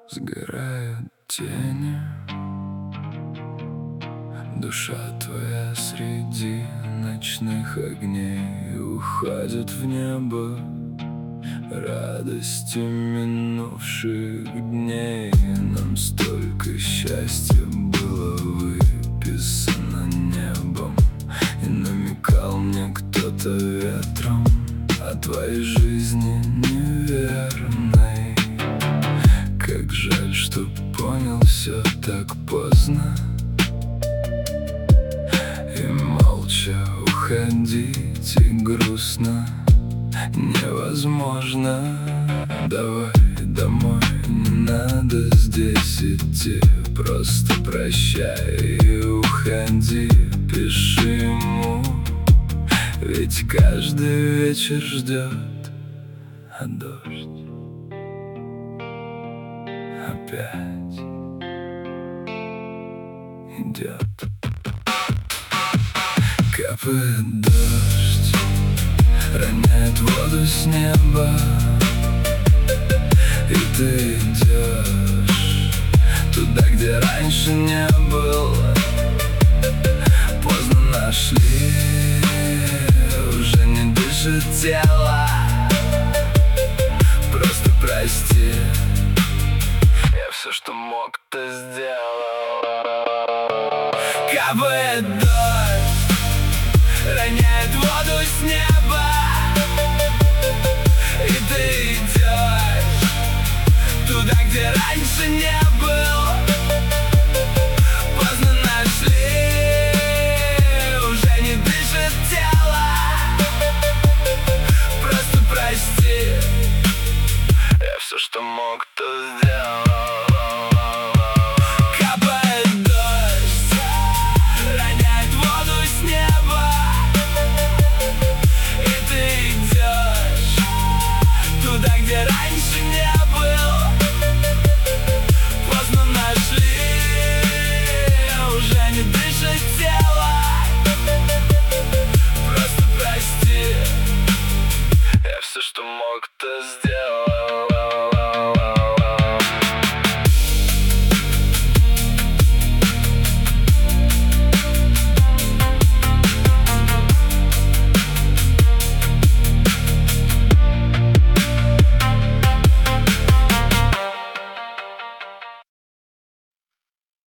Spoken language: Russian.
Сгорают тени, душа твоя среди ночных огней уходит в небо радости минувших дней. Нам столько счастья было выписано небом, и намекал мне кто-то ветром о твоей жизни неверной. Как жаль, что понял все так поздно, и молча уходить и грустно невозможно. Давай домой, не надо здесь идти, просто прощай и уходи. Пиши ему, ведь каждый вечер ждет, а дождь опять идет. Капает дождь, роняет воду с неба, и ты идешь туда, где раньше не был. Поздно нашли, уже не дышит тело. Просто прости, я все, что мог, то сделал. Капает дождь, роняет воду с неба, и ты идешь туда, где раньше не был. Поздно нашли, уже не дышит тело. Просто прости, я все, что мог, то сделал.